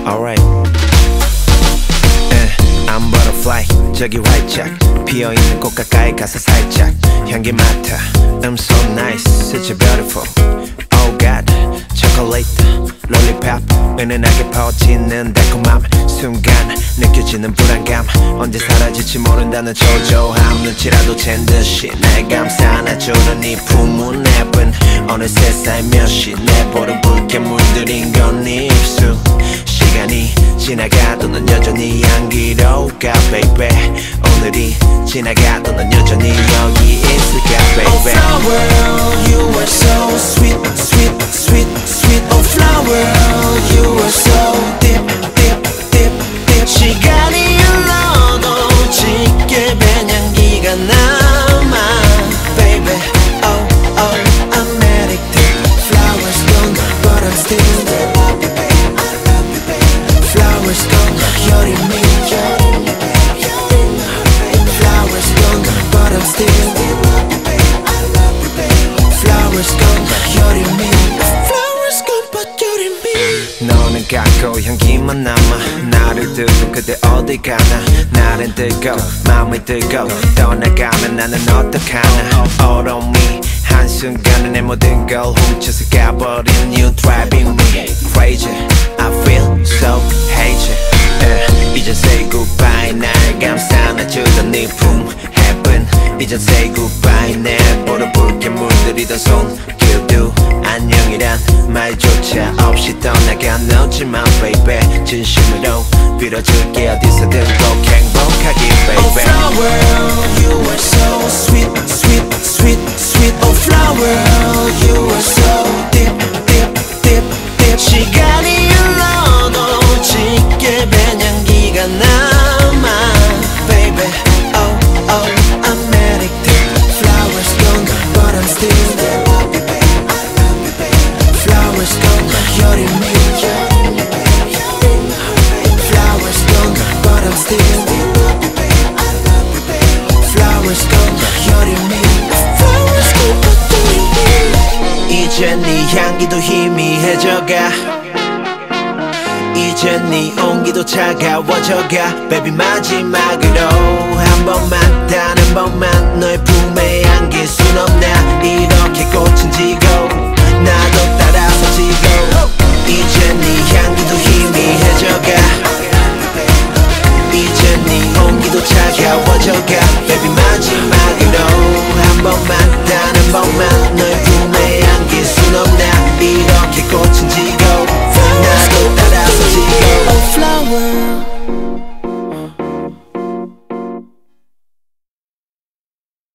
Alright. I'm butterfly 저기 활짝 피어있는 꽃 가까이 가서 살짝 향기 맡아 so nice, such a beautiful. Oh God, chocolate, lollipop 은은하게 퍼지는 달콤함 순간 느껴지는 불안감 언제 사라질지 모른다는 초조함 눈치라도 챈 듯이 날 감싸 안아주는 이 품은 예쁜 어느새 살며시 내버린 붉게 물들인 건 네 입술 시간이 지나가도 넌 여전히 향기로울까 baby 오늘이 지나가도 넌 여전히 여기 있을까 baby Oh flower, you are so sweet, sweet, sweet, sweet Oh flower, you are so deep, deep, deep, deep 시간이 흘러도 짙게 밴 향기가 남아 baby Oh, oh, I'm addicted Flowers gone, but I'm still Flowers gone, you're in me Flowers gone, but I'm still Flowers gone, you're in me Flowers gone, but you're in me 너는 갖고 향기만 남아 나를 두고 그대 어디 가나 날은 뜨고 마음이 뜨고 떠나가면 나는 어떡하나 All on me 한순간에 내 모든 걸 훔쳐서 가버린 You driving me crazy I feel so hazy 이제 say goodbye 날 감싸 안아주던 네 품 Heaven 이제 say goodbye 내버려 붉게 물들이던 손길도 안녕이란 말조차 없이 떠나가놓지만 baby 진심으로 빌어줄게 어디서든 꼭 행복하길 baby Oh flower you are so sweet sweet sweet sweet Oh flower you are so deep deep deep deep 시간이 흘러도 짙게 밴 향기가 남아 baby Oh oh I'm addicted Flowers gone but I'm still Flowers gone you're in me Flowers gone but I'm still Flowers gone you're in me Flowers gone but you're in me 이제 네 향기도 희미해져가 이제 네 온기도 차가워져가 Baby 마지막으로 한 번만 단 한 번만 너의 품에 안길 순 없나 이렇게 꽃은 지고 나도 따라서 지고 이제 네 향기도 희미해져가 이제 네 온기도 차가워져가